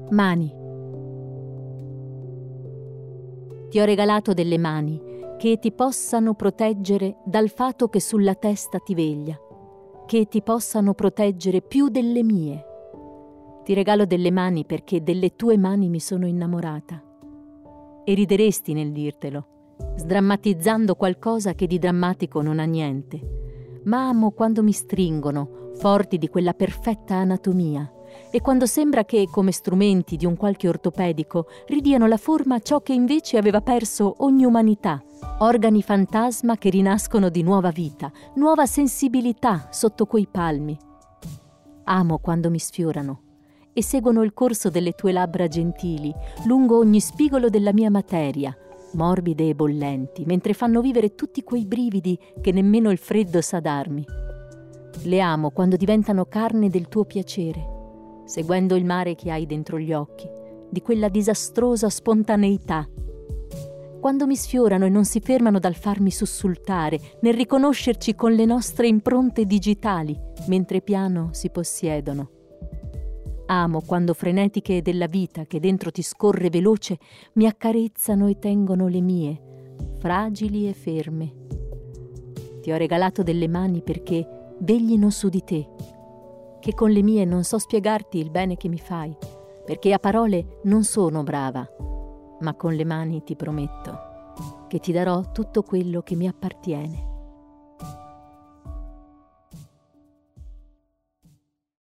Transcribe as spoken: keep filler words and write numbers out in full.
Mani. Ti ho regalato delle mani che ti possano proteggere dal fato che sulla testa ti veglia, che ti possano proteggere più delle mie. Ti regalo delle mani perché delle tue mani mi sono innamorata. E rideresti nel dirtelo, sdrammatizzando qualcosa che di drammatico non ha niente. Ma amo quando mi stringono, forti di quella perfetta anatomia, e quando sembra che, come strumenti di un qualche ortopedico, ridiano la forma a ciò che invece aveva perso ogni umanità, organi fantasma che rinascono di nuova vita, nuova sensibilità sotto quei palmi. Amo quando mi sfiorano e seguono il corso delle tue labbra gentili, lungo ogni spigolo della mia materia, morbide e bollenti, mentre fanno vivere tutti quei brividi che nemmeno il freddo sa darmi. Le amo quando diventano carne del tuo piacere, seguendo il mare che hai dentro gli occhi, di quella disastrosa spontaneità. Quando mi sfiorano e non si fermano dal farmi sussultare, nel riconoscerci con le nostre impronte digitali, mentre piano si possiedono. Amo quando frenetiche della vita che dentro ti scorre veloce mi accarezzano e tengono le mie, fragili e ferme. Ti ho regalato delle mani perché veglino su di te, che con le mie non so spiegarti il bene che mi fai, perché a parole non sono brava, ma con le mani ti prometto che ti darò tutto quello che mi appartiene.